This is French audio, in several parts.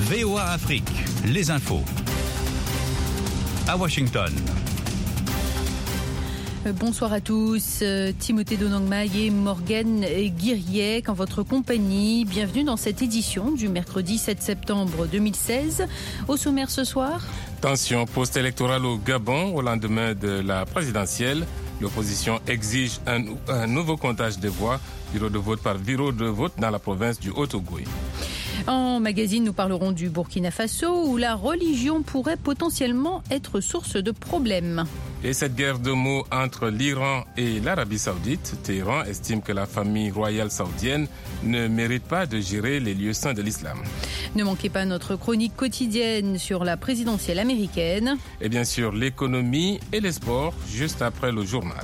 VOA Afrique, les infos. À Washington. Bonsoir à tous, Timothée Donangmaï et Morgane Guiriec en votre compagnie. Bienvenue dans cette édition du mercredi 7 septembre 2016. Au sommaire ce soir. Tension post-électorale au Gabon au lendemain de la présidentielle. L'opposition exige un nouveau comptage des voix, bureau de vote par bureau de vote dans la province du Haut-Ogooué. En magazine, nous parlerons du Burkina Faso où la religion pourrait potentiellement être source de problèmes. Et cette guerre de mots entre l'Iran et l'Arabie Saoudite, Téhéran estime que la famille royale saoudienne ne mérite pas de gérer les lieux saints de l'islam. Ne manquez pas notre chronique quotidienne sur la présidentielle américaine. Et bien sûr, l'économie et les sports, juste après le journal.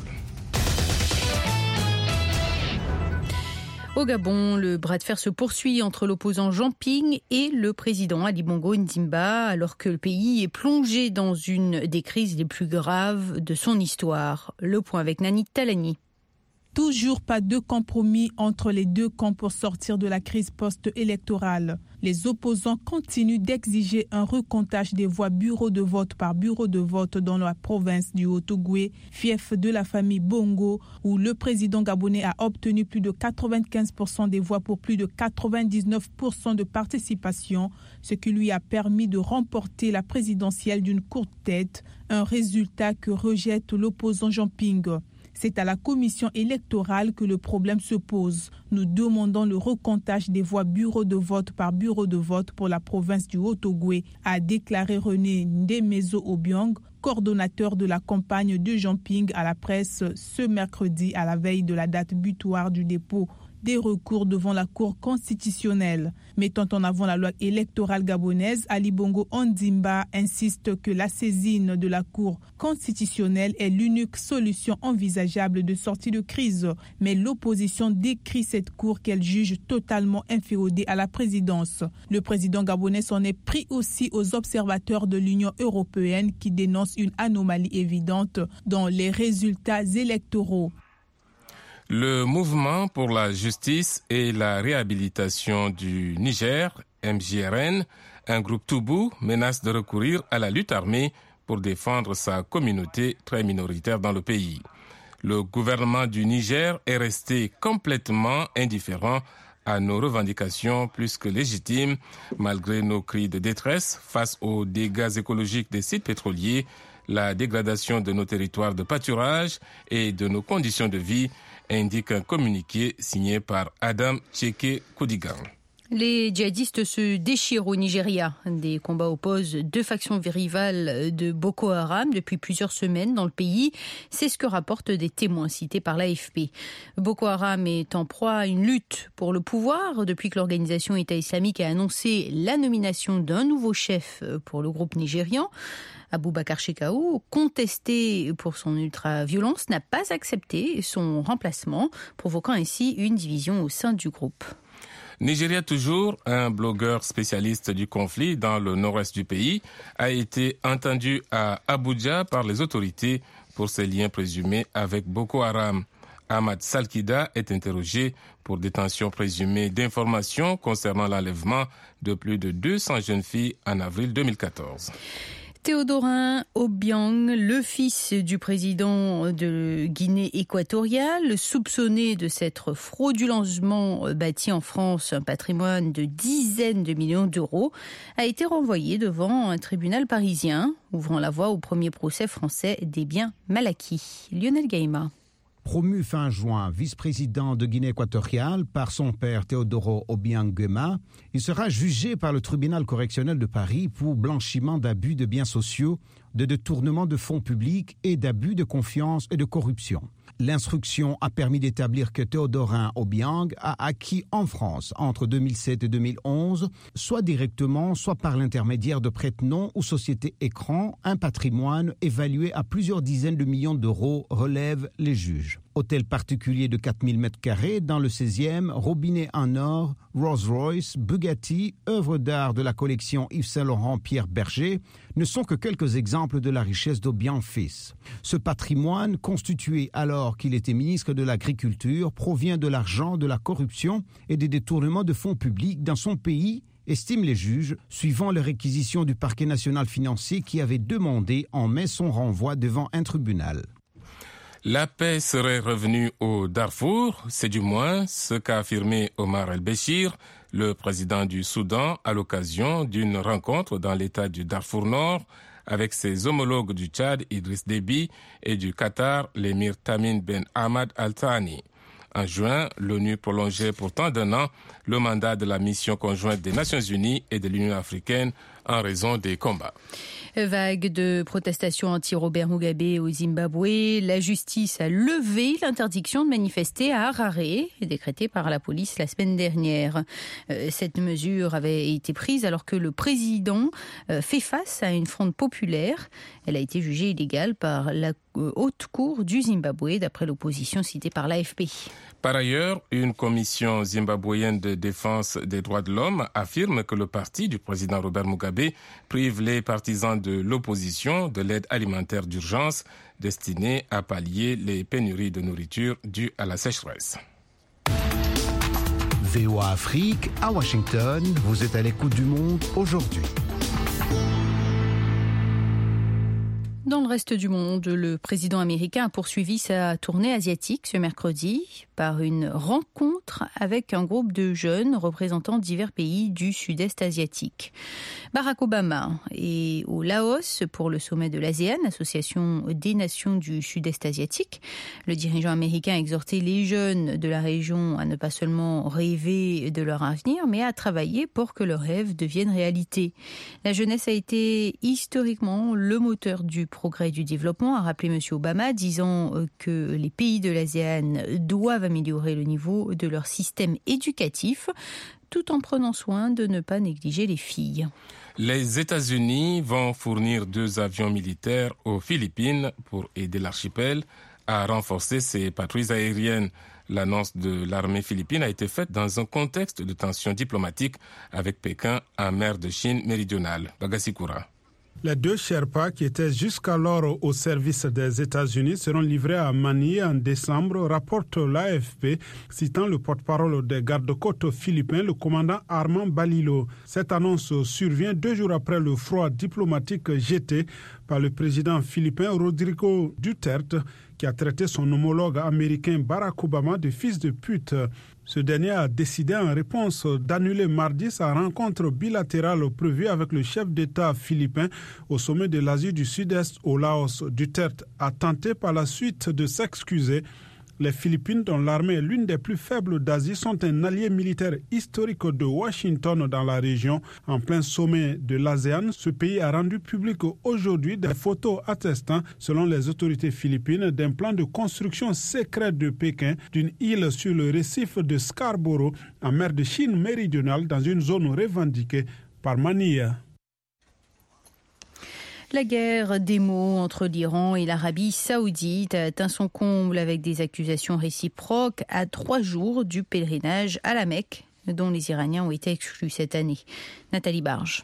Au Gabon, le bras de fer se poursuit entre l'opposant Jean Ping et le président Ali Bongo Ondimba, alors que le pays est plongé dans une des crises les plus graves de son histoire. Le point avec Nani Talani. Toujours pas de compromis entre les deux camps pour sortir de la crise post-électorale. Les opposants continuent d'exiger un recomptage des voix bureau de vote par bureau de vote dans la province du Haut-Ogooué, fief de la famille Bongo, où le président gabonais a obtenu plus de 95% des voix pour plus de 99% de participation, ce qui lui a permis de remporter la présidentielle d'une courte tête, un résultat que rejette l'opposant Jean Ping. C'est à la commission électorale que le problème se pose. Nous demandons le recomptage des voix bureau de vote par bureau de vote pour la province du Haut-Ogooué, a déclaré René Ndemezo Obiang, coordonnateur de la campagne de Jean Ping à la presse ce mercredi à la veille de la date butoir du dépôt des recours devant la Cour constitutionnelle. Mettant en avant la loi électorale gabonaise, Ali Bongo Ondimba insiste que la saisine de la Cour constitutionnelle est l'unique solution envisageable de sortie de crise. Mais l'opposition décrit cette Cour qu'elle juge totalement inféodée à la présidence. Le président gabonais s'en est pris aussi aux observateurs de l'Union européenne qui dénoncent une anomalie évidente dans les résultats électoraux. Le mouvement pour la justice et la réhabilitation du Niger, MJRN, un groupe Toubou, menace de recourir à la lutte armée pour défendre sa communauté très minoritaire dans le pays. Le gouvernement du Niger est resté complètement indifférent à nos revendications plus que légitimes, malgré nos cris de détresse face aux dégâts écologiques des sites pétroliers, la dégradation de nos territoires de pâturage et de nos conditions de vie, indique un communiqué signé par Adam Tcheke Koudigan. Les djihadistes se déchirent au Nigeria. Des combats opposent deux factions rivales de Boko Haram depuis plusieurs semaines dans le pays. C'est ce que rapportent des témoins cités par l'AFP. Boko Haram est en proie à une lutte pour le pouvoir depuis que l'organisation État islamique a annoncé la nomination d'un nouveau chef pour le groupe nigérian. Aboubakar Shekau, contesté pour son ultra-violence, n'a pas accepté son remplacement, provoquant ainsi une division au sein du groupe. Nigeria toujours, un blogueur spécialiste du conflit dans le nord-est du pays, a été entendu à Abuja par les autorités pour ses liens présumés avec Boko Haram. Ahmad Salkida est interrogé pour détention présumée d'informations concernant l'enlèvement de plus de 200 jeunes filles en avril 2014. Théodorin Obiang, le fils du président de Guinée équatoriale, soupçonné de s'être frauduleusement bâti en France un patrimoine de dizaines de millions d'euros, a été renvoyé devant un tribunal parisien, ouvrant la voie au premier procès français des biens mal acquis. Lionel Gaïma. Promu fin juin vice-président de Guinée équatoriale par son père Théodoro Obiang Nguema, il sera jugé par le tribunal correctionnel de Paris pour blanchiment d'abus de biens sociaux, de détournement de fonds publics et d'abus de confiance et de corruption. L'instruction a permis d'établir que Théodorin Obiang a acquis en France entre 2007 et 2011, soit directement, soit par l'intermédiaire de prête-noms ou sociétés écrans, un patrimoine évalué à plusieurs dizaines de millions d'euros, relèvent les juges. Hôtel particulier de 4000 m² dans le 16e, robinet en or, Rolls-Royce, Bugatti, œuvres d'art de la collection Yves Saint-Laurent Pierre Berger ne sont que quelques exemples de la richesse d'Obiang fils. Ce patrimoine, constitué alors qu'il était ministre de l'Agriculture, provient de l'argent de la corruption et des détournements de fonds publics dans son pays estiment les juges, suivant les réquisitions du parquet national financier qui avait demandé en mai son renvoi devant un tribunal. La paix serait revenue au Darfour, c'est du moins ce qu'a affirmé Omar el-Béchir, le président du Soudan, à l'occasion d'une rencontre dans l'état du Darfour Nord avec ses homologues du Tchad, Idriss Déby, et du Qatar, l'émir Tamim Ben Hamad Al Thani. En juin, l'ONU prolongeait pourtant d'un an le mandat de la mission conjointe des Nations Unies et de l'Union africaine en raison des combats. Vague de protestations anti-Robert Mugabe au Zimbabwe. La justice a levé l'interdiction de manifester à Harare, décrétée par la police la semaine dernière. Cette mesure avait été prise alors que le président fait face à une fronde populaire. Elle a été jugée illégale par la haute cour du Zimbabwe, d'après l'opposition citée par l'AFP. Par ailleurs, une commission zimbabwéenne de défense des droits de l'homme affirme que le parti du président Robert Mugabe prive les partisans de l'opposition de l'aide alimentaire d'urgence destinée à pallier les pénuries de nourriture dues à la sécheresse. VOA Afrique, à Washington, vous êtes à l'écoute du monde aujourd'hui. Dans le reste du monde, le président américain a poursuivi sa tournée asiatique ce mercredi par une rencontre avec un groupe de jeunes représentant divers pays du sud-est asiatique. Barack Obama est au Laos pour le sommet de l'ASEAN, Association des nations du sud-est asiatique. Le dirigeant américain a exhorté les jeunes de la région à ne pas seulement rêver de leur avenir, mais à travailler pour que leurs rêves deviennent réalité. La jeunesse a été historiquement le moteur du progrès du développement, a rappelé M. Obama, disant que les pays de l'ASEAN doivent améliorer le niveau de leur système éducatif, tout en prenant soin de ne pas négliger les filles. Les États-Unis vont fournir 2 avions militaires aux Philippines pour aider l'archipel à renforcer ses patrouilles aériennes. L'annonce de l'armée philippine a été faite dans un contexte de tensions diplomatiques avec Pékin en mer de Chine méridionale. Bagasikura. Les 2 Sherpas qui étaient jusqu'alors au service des États-Unis seront livrés à Manille en décembre, rapporte l'AFP, citant le porte-parole des gardes-côtes philippins, le commandant Armand Balilo. Cette annonce survient 2 jours après le froid diplomatique jeté par le président philippin Rodrigo Duterte, qui a traité son homologue américain Barack Obama de fils de pute. Ce dernier a décidé en réponse d'annuler mardi sa rencontre bilatérale prévue avec le chef d'État philippin au sommet de l'Asie du Sud-Est au Laos. Duterte a tenté par la suite de s'excuser. Les Philippines, dont l'armée est l'une des plus faibles d'Asie, sont un allié militaire historique de Washington dans la région. En plein sommet de l'ASEAN, ce pays a rendu public aujourd'hui des photos attestant, selon les autorités philippines, d'un plan de construction secrète de Pékin d'une île sur le récif de Scarborough, en mer de Chine méridionale, dans une zone revendiquée par Manille. La guerre des mots entre l'Iran et l'Arabie saoudite a atteint son comble avec des accusations réciproques à 3 jours du pèlerinage à la Mecque, dont les Iraniens ont été exclus cette année. Nathalie Barge.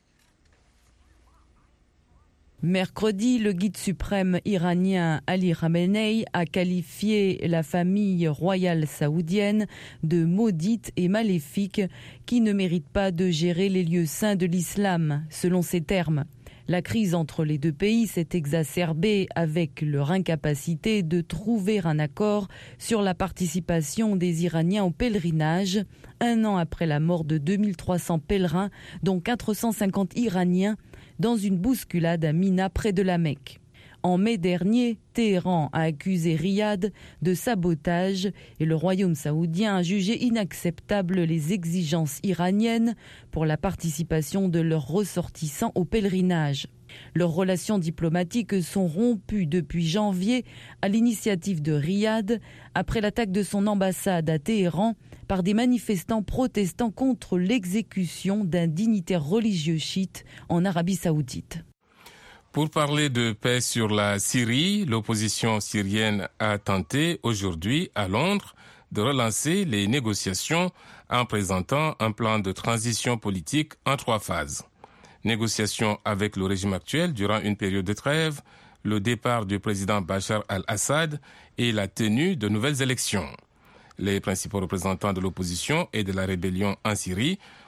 Mercredi, le guide suprême iranien Ali Khamenei a qualifié la famille royale saoudienne de maudite et maléfique qui ne mérite pas de gérer les lieux saints de l'islam, selon ses termes. La crise entre les 2 pays s'est exacerbée avec leur incapacité de trouver un accord sur la participation des Iraniens au pèlerinage, 1 an après la mort de 2300 pèlerins, dont 450 Iraniens, dans une bousculade à Mina près de la Mecque. En mai dernier, Téhéran a accusé Riyad de sabotage et le royaume saoudien a jugé inacceptables les exigences iraniennes pour la participation de leurs ressortissants au pèlerinage. Leurs relations diplomatiques sont rompues depuis janvier à l'initiative de Riyad après l'attaque de son ambassade à Téhéran par des manifestants protestant contre l'exécution d'un dignitaire religieux chiite en Arabie saoudite. Pour parler de paix sur la Syrie, l'opposition syrienne a tenté aujourd'hui à Londres de relancer les négociations en présentant un plan de transition politique en 3 phases. Négociations avec le régime actuel durant une période de trêve, le départ du président Bachar al-Assad et la tenue de nouvelles élections. Les principaux représentants de l'opposition et de la rébellion en Syrie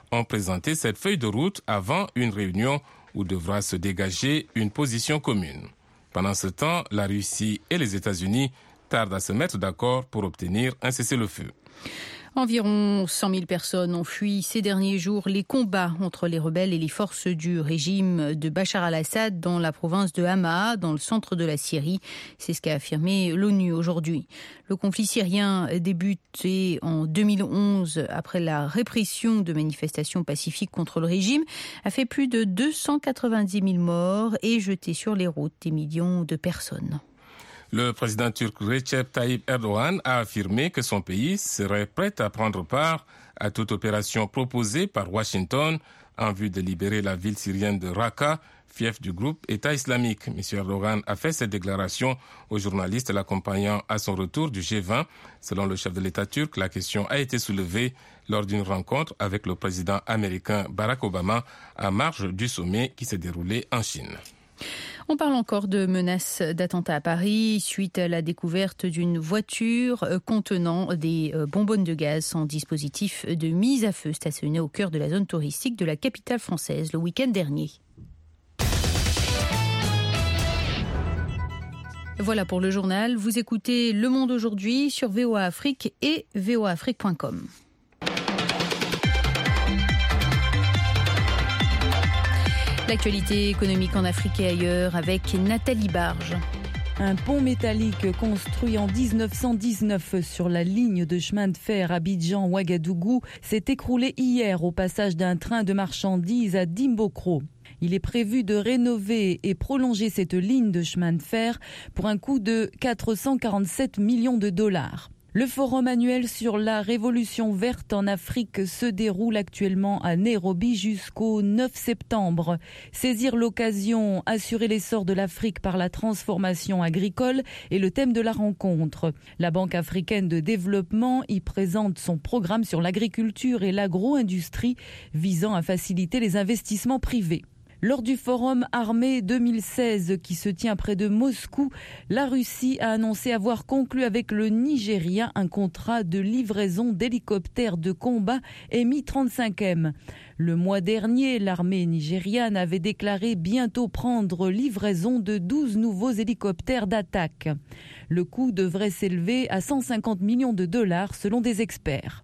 ont présenté cette feuille de route avant une réunion où devra se dégager une position commune. Pendant ce temps, la Russie et les États-Unis tardent à se mettre d'accord pour obtenir un cessez-le-feu. Environ 100 000 personnes ont fui ces derniers jours les combats entre les rebelles et les forces du régime de Bachar al-Assad dans la province de Hama, dans le centre de la Syrie. C'est ce qu'a affirmé l'ONU aujourd'hui. Le conflit syrien débuté en 2011 après la répression de manifestations pacifiques contre le régime, a fait plus de 290 000 morts et jeté sur les routes des millions de personnes. Le président turc Recep Tayyip Erdogan a affirmé que son pays serait prêt à prendre part à toute opération proposée par Washington en vue de libérer la ville syrienne de Raqqa, fief du groupe État islamique. M. Erdogan a fait cette déclaration aux journalistes l'accompagnant à son retour du G20. Selon le chef de l'État turc, la question a été soulevée lors d'une rencontre avec le président américain Barack Obama à marge du sommet qui s'est déroulé en Chine. On parle encore de menaces d'attentats à Paris suite à la découverte d'une voiture contenant des bonbonnes de gaz sans dispositif de mise à feu stationnée au cœur de la zone touristique de la capitale française le week-end dernier. Voilà pour le journal. Vous écoutez Le Monde aujourd'hui sur VOA Afrique et voaafrique.com. L'actualité économique en Afrique et ailleurs avec Nathalie Barge. Un pont métallique construit en 1919 sur la ligne de chemin de fer Abidjan-Ouagadougou s'est écroulé hier au passage d'un train de marchandises à Dimbokro. Il est prévu de rénover et prolonger cette ligne de chemin de fer pour un coût de 447 millions de dollars. Le forum annuel sur la révolution verte en Afrique se déroule actuellement à Nairobi jusqu'au 9 septembre. Saisir l'occasion, assurer l'essor de l'Afrique par la transformation agricole est le thème de la rencontre. La Banque africaine de développement y présente son programme sur l'agriculture et l'agro-industrie visant à faciliter les investissements privés. Lors du forum armé 2016 qui se tient près de Moscou, la Russie a annoncé avoir conclu avec le Nigeria un contrat de livraison d'hélicoptères de combat Mi-35M. Le mois dernier, l'armée nigériane avait déclaré bientôt prendre livraison de 12 nouveaux hélicoptères d'attaque. Le coût devrait s'élever à 150 millions de dollars selon des experts.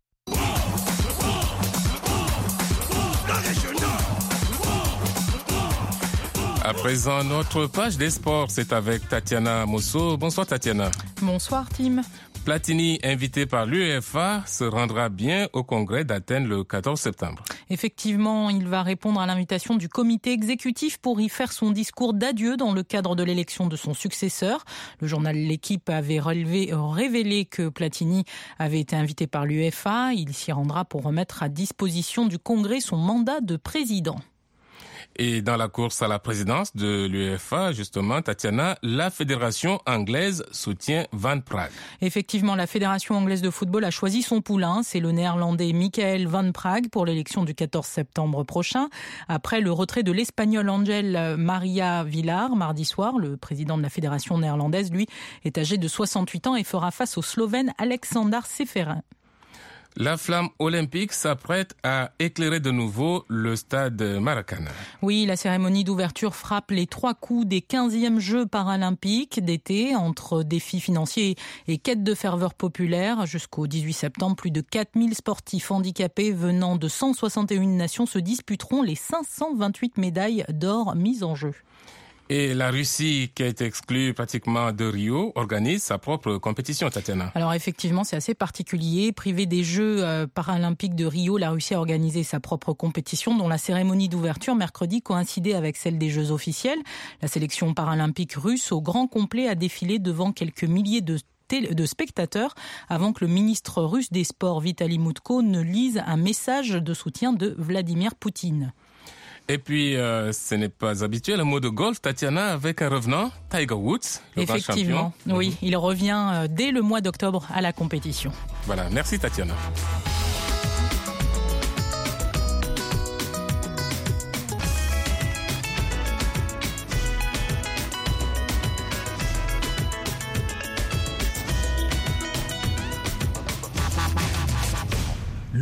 À présent, notre page des sports, c'est avec Tatiana Mosso. Bonsoir Tatiana. Bonsoir Tim. Platini, invité par l'UEFA, se rendra bien au congrès d'Athènes le 14 septembre. Effectivement, il va répondre à l'invitation du comité exécutif pour y faire son discours d'adieu dans le cadre de l'élection de son successeur. Le journal L'Équipe avait révélé que Platini avait été invité par l'UEFA. Il s'y rendra pour remettre à disposition du congrès son mandat de président. Et dans la course à la présidence de l'UEFA, justement, Tatiana, la fédération anglaise soutient Van Praag. Effectivement, la fédération anglaise de football a choisi son poulain. C'est le néerlandais Michael Van Praag pour l'élection du 14 septembre prochain. Après le retrait de l'espagnol Ángel María Villar mardi soir, le président de la fédération néerlandaise, lui, est âgé de 68 ans et fera face au Slovène Alexandar Seferin. La flamme olympique s'apprête à éclairer de nouveau le stade Maracana. Oui, la cérémonie d'ouverture frappe les 3 coups des 15e Jeux paralympiques d'été entre défis financiers et quête de ferveur populaire. Jusqu'au 18 septembre, plus de 4000 sportifs handicapés venant de 161 nations se disputeront les 528 médailles d'or mises en jeu. Et la Russie, qui a été exclue pratiquement de Rio, organise sa propre compétition, Tatiana. Alors effectivement, c'est assez particulier. Privée des Jeux paralympiques de Rio, la Russie a organisé sa propre compétition dont la cérémonie d'ouverture mercredi coïncidait avec celle des Jeux officiels. La sélection paralympique russe au grand complet a défilé devant quelques milliers de spectateurs avant que le ministre russe des Sports, Vitaly Mutko, ne lise un message de soutien de Vladimir Poutine. Et puis, ce n'est pas habituel, un mot de golf, Tatiana, avec un revenant, Tiger Woods, le grand champion. Effectivement, oui, il revient dès le mois d'octobre à la compétition. Voilà, merci Tatiana.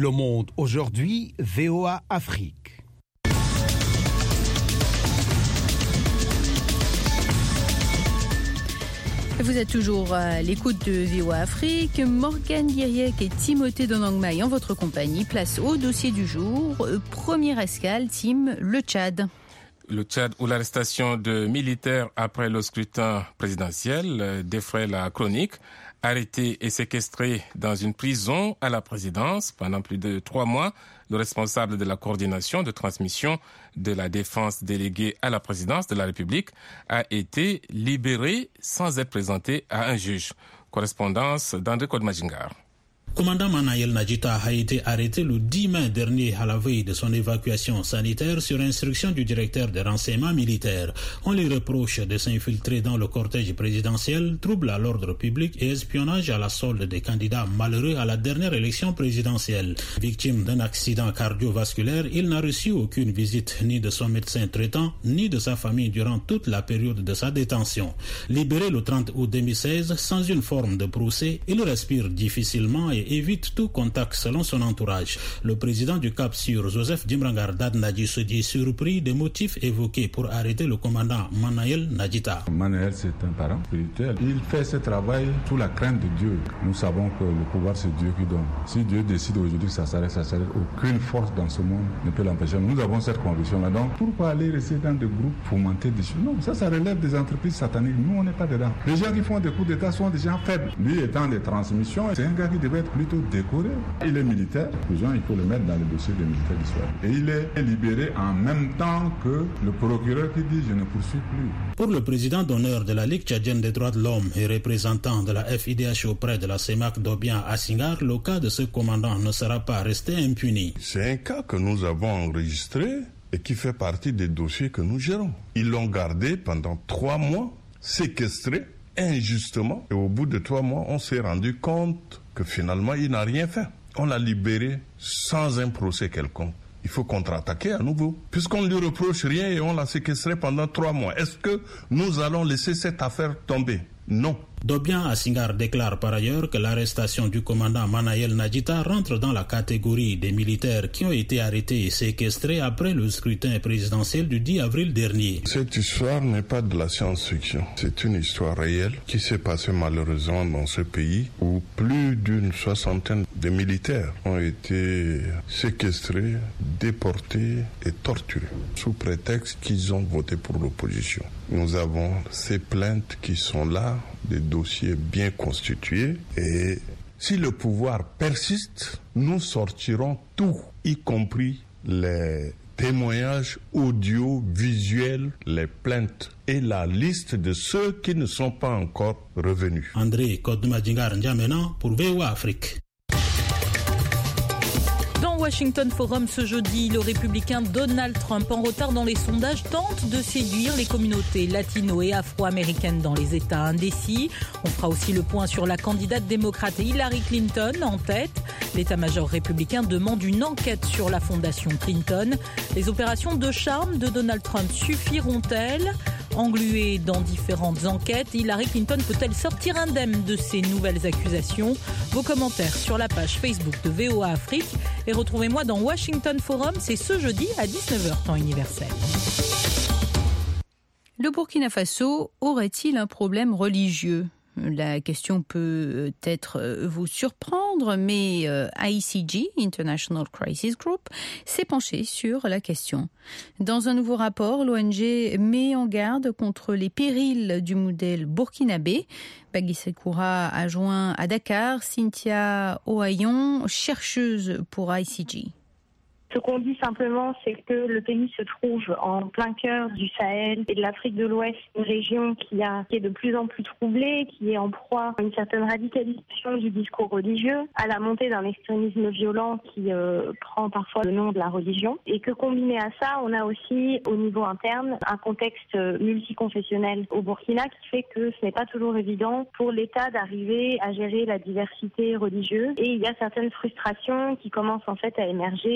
Le Monde aujourd'hui, VOA Afrique. Vous êtes toujours à l'écoute de VOA Afrique. Morgane Guiriec et Timothée Donangmaï en votre compagnie. Place au dossier du jour. Première escale, Tim, le Tchad. Le Tchad, où l'arrestation de militaires après le scrutin présidentiel défraie la chronique. Arrêté et séquestré dans une prison à la présidence pendant plus de 3 mois, le responsable de la coordination de transmission de la défense déléguée à la présidence de la République a été libéré sans être présenté à un juge. Correspondance d'André Kodmajingar. Commandant Manayel Nadjita a été arrêté le 10 mai dernier à la veille de son évacuation sanitaire sur instruction du directeur des renseignements militaires. On lui reproche de s'infiltrer dans le cortège présidentiel, trouble à l'ordre public et espionnage à la solde des candidats malheureux à la dernière élection présidentielle. Victime d'un accident cardiovasculaire, il n'a reçu aucune visite ni de son médecin traitant ni de sa famille durant toute la période de sa détention. Libéré le 30 août 2016 sans une forme de procès, il respire difficilement et évite tout contact selon son entourage. Le président du Cap Sur, Joseph Dimrangar Dadnadji, se dit surpris des motifs évoqués pour arrêter le commandant Manayel Nadjita. Manayel, c'est un parent spirituel. Il fait ce travail sous la crainte de Dieu. Nous savons que le pouvoir, c'est Dieu qui donne. Si Dieu décide aujourd'hui que ça s'arrête. Aucune force dans ce monde ne peut l'empêcher. Nous avons cette conviction-là. Donc, pourquoi aller rester dans des groupes fomenter des choses? Non, ça relève des entreprises sataniques. Nous, on n'est pas dedans. Les gens qui font des coups d'État sont des gens faibles. Lui étant des transmissions, c'est un gars qui devait être plutôt décoré. Il est militaire, il faut le mettre dans le dossier des militaires d'histoire. Et il est libéré en même temps que le procureur qui dit je ne poursuis plus. Pour le président d'honneur de la Ligue tchadienne des droits de l'homme et représentant de la FIDH auprès de la CEMAC d'Obiang Assingar, le cas de ce commandant ne sera pas resté impuni. C'est un cas que nous avons enregistré et qui fait partie des dossiers que nous gérons. Ils l'ont gardé pendant 3 mois, séquestré injustement, et au bout de 3 mois, on s'est rendu compte que finalement, il n'a rien fait. On l'a libéré sans un procès quelconque. Il faut contre-attaquer à nouveau, puisqu'on ne lui reproche rien et on l'a séquestré pendant 3 mois. Est-ce que nous allons laisser cette affaire tomber? Non. D'Obiang Assingar déclare par ailleurs que l'arrestation du commandant Manayel Nadjita rentre dans la catégorie des militaires qui ont été arrêtés et séquestrés après le scrutin présidentiel du 10 avril dernier. Cette histoire n'est pas de la science-fiction. C'est une histoire réelle qui s'est passée malheureusement dans ce pays où plus d'une 60aine de militaires ont été séquestrés, déportés et torturés sous prétexte qu'ils ont voté pour l'opposition. Nous avons ces plaintes qui sont là, des dossiers bien constitués, et si le pouvoir persiste, nous sortirons tout, y compris les témoignages audio, visuels, les plaintes et la liste de ceux qui ne sont pas encore revenus. André Kodmajingar N'Djamena pour VOA Afrique. Washington Forum ce jeudi, le républicain Donald Trump, en retard dans les sondages, tente de séduire les communautés latino et afro-américaines dans les États indécis. On fera aussi le point sur la candidate démocrate Hillary Clinton en tête. L'état-major républicain demande une enquête sur la fondation Clinton. Les opérations de charme de Donald Trump suffiront-elles ? Engluée dans différentes enquêtes, Hillary Clinton peut-elle sortir indemne de ces nouvelles accusations ? Vos commentaires sur la page Facebook de VOA Afrique. Et retrouvez-moi dans Washington Forum, c'est ce jeudi à 19h temps universel. Le Burkina Faso aurait-il un problème religieux ? La question peut être vous surprendre, mais ICG, International Crisis Group, s'est penché sur la question. Dans un nouveau rapport, l'ONG met en garde contre les périls du modèle burkinabé. Bagui Sekoura a joint à Dakar Cynthia Ohayon, chercheuse pour ICG. Ce qu'on dit simplement, c'est que le pays se trouve en plein cœur du Sahel et de l'Afrique de l'Ouest, une région qui est de plus en plus troublée, qui est en proie à une certaine radicalisation du discours religieux, à la montée d'un extrémisme violent qui prend parfois le nom de la religion, et que combiné à ça, on a aussi au niveau interne un contexte multiconfessionnel au Burkina qui fait que ce n'est pas toujours évident pour l'État d'arriver à gérer la diversité religieuse, et il y a certaines frustrations qui commencent en fait à émerger. Disons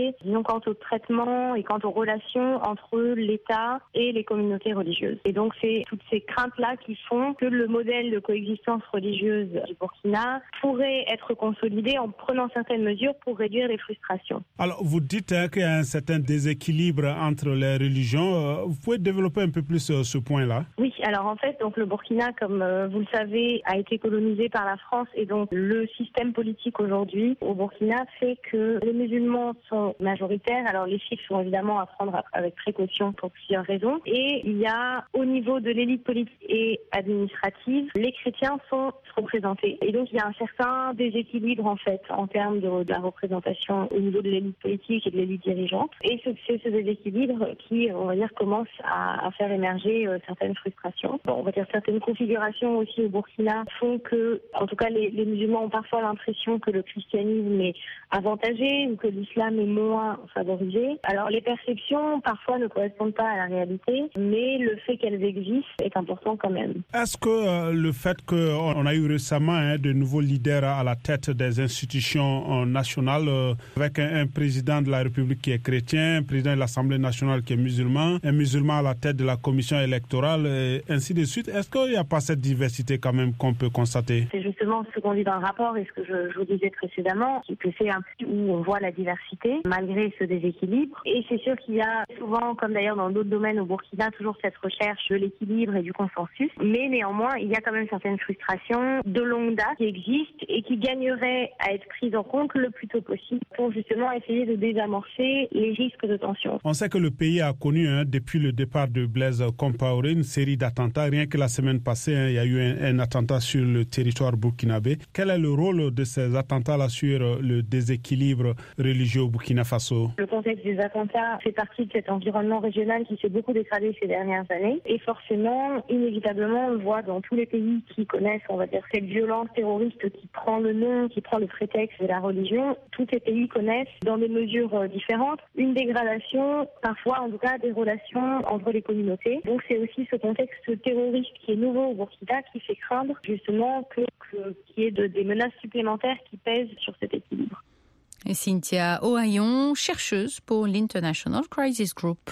quant au traitement et quant aux relations entre l'État et les communautés religieuses. Et donc c'est toutes ces craintes-là qui font que le modèle de coexistence religieuse du Burkina pourrait être consolidé en prenant certaines mesures pour réduire les frustrations. Alors vous dites qu'il y a un certain déséquilibre entre les religions. Vous pouvez développer un peu plus ce point-là? Oui, alors en fait, donc le Burkina, comme vous le savez, a été colonisé par la France et donc le système politique aujourd'hui au Burkina fait que les musulmans sont majoritaires. Alors les chiffres sont évidemment à prendre avec précaution pour plusieurs raisons. Et il y a au niveau de l'élite politique et administrative, les chrétiens sont représentés. Et donc il y a un certain déséquilibre en fait en termes de la représentation au niveau de l'élite politique et de l'élite dirigeante. Et c'est ce déséquilibre qui, on va dire, commence à faire émerger certaines frustrations. Bon, on va dire certaines configurations aussi au Burkina font que, en tout cas, les musulmans ont parfois l'impression que le christianisme est avantagé ou que l'islam est moins favorisé. Alors les perceptions parfois ne correspondent pas à la réalité, mais le fait qu'elles existent est important quand même. Est-ce que le fait qu'on a eu récemment de nouveaux leaders à la tête des institutions nationales, avec un président de la République qui est chrétien, un président de l'Assemblée nationale qui est musulman, un musulman à la tête de la commission électorale, et ainsi de suite, est-ce qu'il n'y a pas cette diversité quand même qu'on peut constater? C'est justement ce qu'on dit dans le rapport et ce que je vous disais précédemment, que c'est un pays où on voit la diversité malgré ce déséquilibre. Et c'est sûr qu'il y a souvent, comme d'ailleurs dans d'autres domaines au Burkina, toujours cette recherche de l'équilibre et du consensus. Mais néanmoins, il y a quand même certaines frustrations de longue date qui existent et qui gagneraient à être prises en compte le plus tôt possible pour justement essayer de désamorcer les risques de tension. On sait que le pays a connu, depuis le départ de Blaise Compaoré, une série d'attentats. Rien que la semaine passée, il y a eu un attentat sur le territoire burkinabé. Quel est le rôle de ces attentats-là sur le déséquilibre religieux au Burkina Faso? Le contexte des attentats fait partie de cet environnement régional qui s'est beaucoup dégradé ces dernières années. Et forcément, inévitablement, on voit dans tous les pays qui connaissent, on va dire, cette violence terroriste qui prend le nom, qui prend le prétexte de la religion, tous ces pays connaissent, dans des mesures différentes, une dégradation, parfois en tout cas, des relations entre les communautés. Donc c'est aussi ce contexte terroriste qui est nouveau au Burkina qui fait craindre justement qu'il y ait des menaces supplémentaires qui pèsent sur cet équilibre. Et Cynthia Ohayon, chercheuse pour l'International Crisis Group.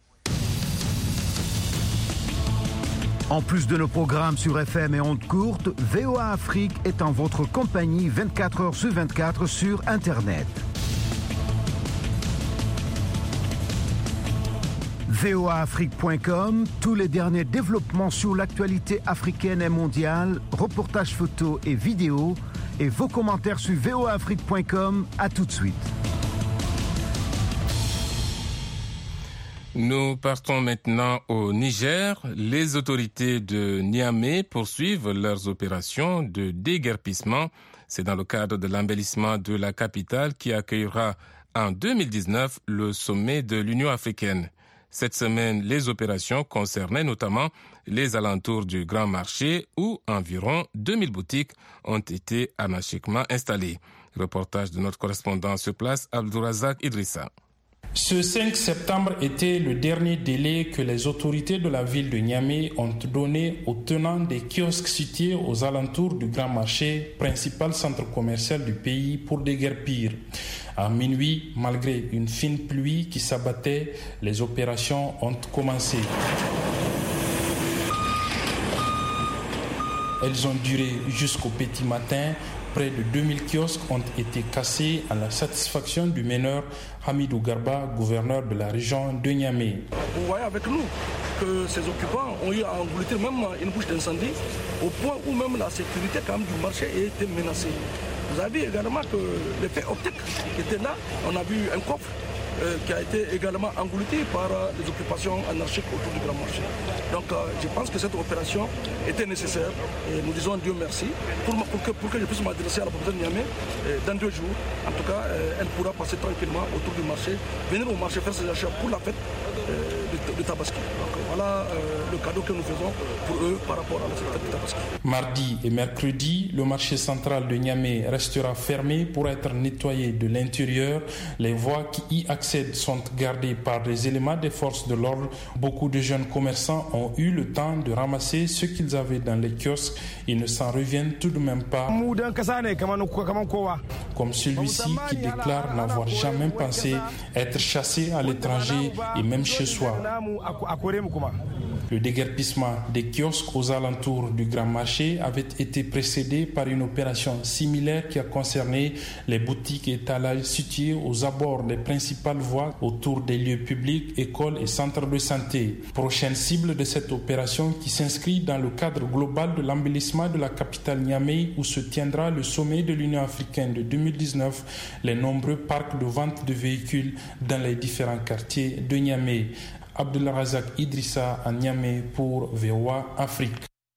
En plus de nos programmes sur FM et ondes courtes, VOA Afrique est en votre compagnie 24 heures sur 24 sur Internet. voaafrique.com, tous les derniers développements sur l'actualité africaine et mondiale, reportages photos et vidéos, et vos commentaires sur voaafrique.com. À tout de suite. Nous partons maintenant au Niger. Les autorités de Niamey poursuivent leurs opérations de déguerpissement. C'est dans le cadre de l'embellissement de la capitale qui accueillera en 2019 le sommet de l'Union africaine. Cette semaine, les opérations concernaient notamment les alentours du Grand Marché où environ 2000 boutiques ont été anarchiquement installées. Reportage de notre correspondant sur place, Abdourazak Idrissa. Ce 5 septembre était le dernier délai que les autorités de la ville de Niamey ont donné aux tenants des kiosques situés aux alentours du Grand Marché, principal centre commercial du pays, pour déguerpir. À minuit, malgré une fine pluie qui s'abattait, les opérations ont commencé. Elles ont duré jusqu'au petit matin. Près de 2000 kiosques ont été cassés à la satisfaction du meneur Hamidou Garba, gouverneur de la région de Niamey. Vous voyez avec nous que ces occupants ont eu à engloutir même une bouche d'incendie au point où même la sécurité quand même du marché a été menacée. Vous avez vu également que l'effet optique qui était là, on a vu un coffre qui a été également englouti par les occupations anarchiques autour du Grand Marché. Donc je pense que cette opération était nécessaire et nous disons Dieu merci pour que je puisse m'adresser à la population de Niamey dans 2 jours. En tout cas, elle pourra passer tranquillement autour du marché, venir au marché faire ses achats pour la fête de de Tabaski. Donc voilà le cadeau que nous faisons pour eux par rapport à cette fête de Tabaski. Mardi et mercredi, le marché central de Niamey restera fermé pour être nettoyé de l'intérieur. Les voies qui y accèdent sont gardées par des éléments des forces de l'ordre. Beaucoup de jeunes commerçants ont eu le temps de ramasser ce qu'ils avaient dans les kiosques. Ils ne s'en reviennent tout de même pas. Comme celui-ci qui déclare n'avoir jamais pensé être chassé à l'étranger et même chez soi. Le déguerpissement des kiosques aux alentours du Grand Marché avait été précédé par une opération similaire qui a concerné les boutiques et étalages situés aux abords des principales voies autour des lieux publics, écoles et centres de santé. Prochaine cible de cette opération qui s'inscrit dans le cadre global de l'embellissement de la capitale Niamey où se tiendra le sommet de l'Union africaine de 2019, les nombreux parcs de vente de véhicules dans les différents quartiers de Niamey. Abdelrazak Idrissa à Niamey pour VOA Afrique.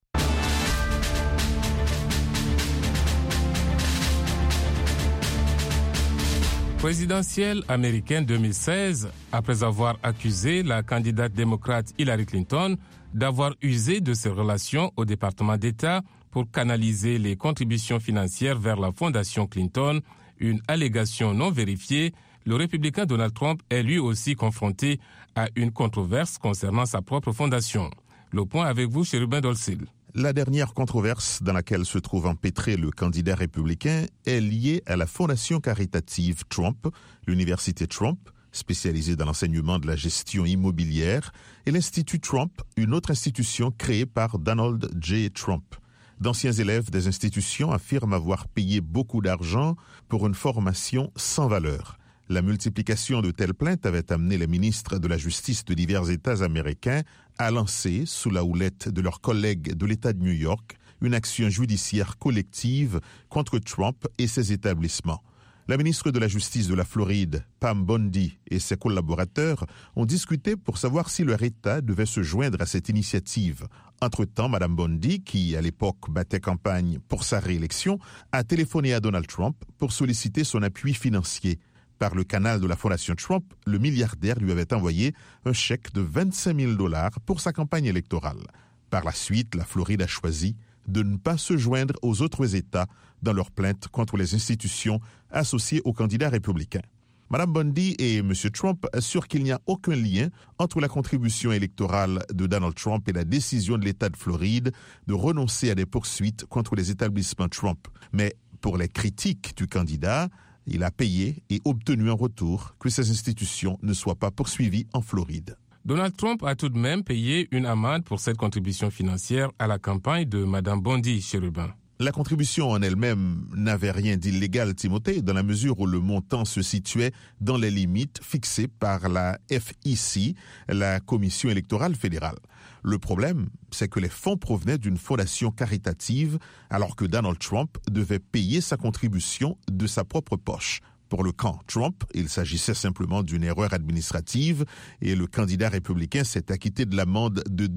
Présidentielle américaine 2016, après avoir accusé la candidate démocrate Hillary Clinton d'avoir usé de ses relations au département d'État pour canaliser les contributions financières vers la fondation Clinton, une allégation non vérifiée, le républicain Donald Trump est lui aussi confronté à une controverse concernant sa propre fondation. Le point avec vous, Chérubin Dolcil. La dernière controverse dans laquelle se trouve empêtré le candidat républicain est liée à la fondation caritative Trump, l'université Trump, spécialisée dans l'enseignement de la gestion immobilière, et l'Institut Trump, une autre institution créée par Donald J. Trump. D'anciens élèves des institutions affirment avoir payé beaucoup d'argent pour une formation sans valeur. La multiplication de telles plaintes avait amené les ministres de la Justice de divers États américains à lancer, sous la houlette de leurs collègues de l'État de New York, une action judiciaire collective contre Trump et ses établissements. La ministre de la Justice de la Floride, Pam Bondi, et ses collaborateurs ont discuté pour savoir si leur État devait se joindre à cette initiative. Entre-temps, Mme Bondi, qui à l'époque battait campagne pour sa réélection, a téléphoné à Donald Trump pour solliciter son appui financier. Par le canal de la fondation Trump, le milliardaire lui avait envoyé un chèque de $25 000 pour sa campagne électorale. Par la suite, la Floride a choisi de ne pas se joindre aux autres États dans leur plainte contre les institutions associées aux candidats républicains. Mme Bondi et M. Trump assurent qu'il n'y a aucun lien entre la contribution électorale de Donald Trump et la décision de l'État de Floride de renoncer à des poursuites contre les établissements Trump. Mais pour les critiques du candidat, il a payé et obtenu en retour que ces institutions ne soient pas poursuivies en Floride. Donald Trump a tout de même payé une amende pour cette contribution financière à la campagne de Mme Bondi, Chérubin. La contribution en elle-même n'avait rien d'illégal, Timothée, dans la mesure où le montant se situait dans les limites fixées par la FEC, la Commission électorale fédérale. Le problème, c'est que les fonds provenaient d'une fondation caritative, alors que Donald Trump devait payer sa contribution de sa propre poche. Pour le camp Trump, il s'agissait simplement d'une erreur administrative et le candidat républicain s'est acquitté de l'amende de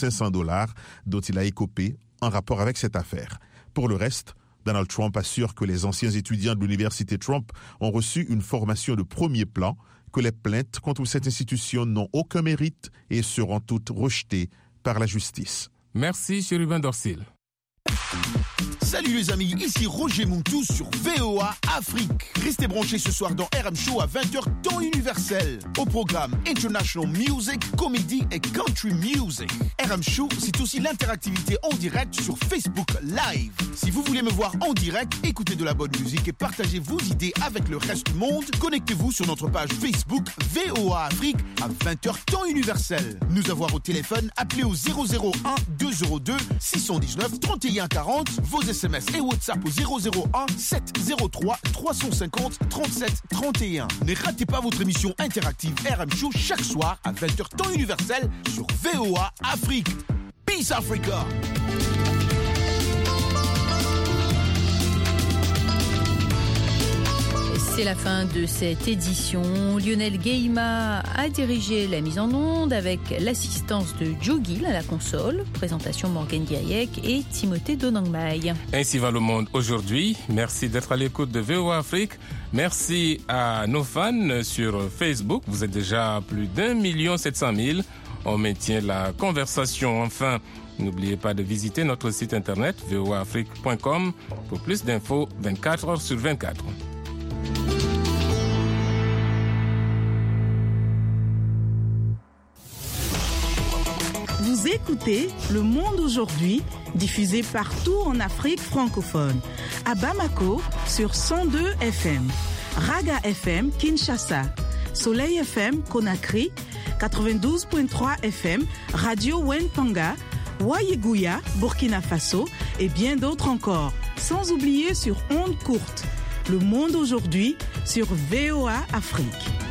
$2 500 dont il a écopé en rapport avec cette affaire. Pour le reste, Donald Trump assure que les anciens étudiants de l'université Trump ont reçu une formation de premier plan, que les plaintes contre cette institution n'ont aucun mérite et seront toutes rejetées par la justice. Merci, Chérubin Dorcil. Salut les amis, ici Roger Mountou sur VOA Afrique. Restez branchés ce soir dans RM Show à 20h temps universel. Au programme International Music, Comedy et Country Music. RM Show, c'est aussi l'interactivité en direct sur Facebook Live. Si vous voulez me voir en direct, écoutez de la bonne musique et partagez vos idées avec le reste du monde, connectez-vous sur notre page Facebook VOA Afrique à 20h temps universel. Nous avoir au téléphone, appelez au 001 202 619 31 40, vos SMS et WhatsApp au 001 703 350 37 31. Ne ratez pas votre émission interactive RM Show chaque soir à 20h temps universel sur VOA Afrique. Peace Africa! C'est la fin de cette édition. Lionel Guéima a dirigé la mise en onde avec l'assistance de Joe Gill à la console. Présentation Morgan Diayek et Timothée Donangmai. Ainsi va le monde aujourd'hui. Merci d'être à l'écoute de VOA Afrique. Merci à nos fans sur Facebook. Vous êtes déjà plus d'1 700 000. On maintient la conversation. Enfin, n'oubliez pas de visiter notre site internet voaafrique.com pour plus d'infos 24 heures sur 24. Vous écoutez Le Monde aujourd'hui, diffusé partout en Afrique francophone. À Bamako, sur 102 FM. Raga FM, Kinshasa. Soleil FM, Conakry. 92.3 FM, Radio Wentanga. Wayeguya, Burkina Faso. Et bien d'autres encore. Sans oublier sur ondes courtes. Le Monde aujourd'hui, sur VOA Afrique.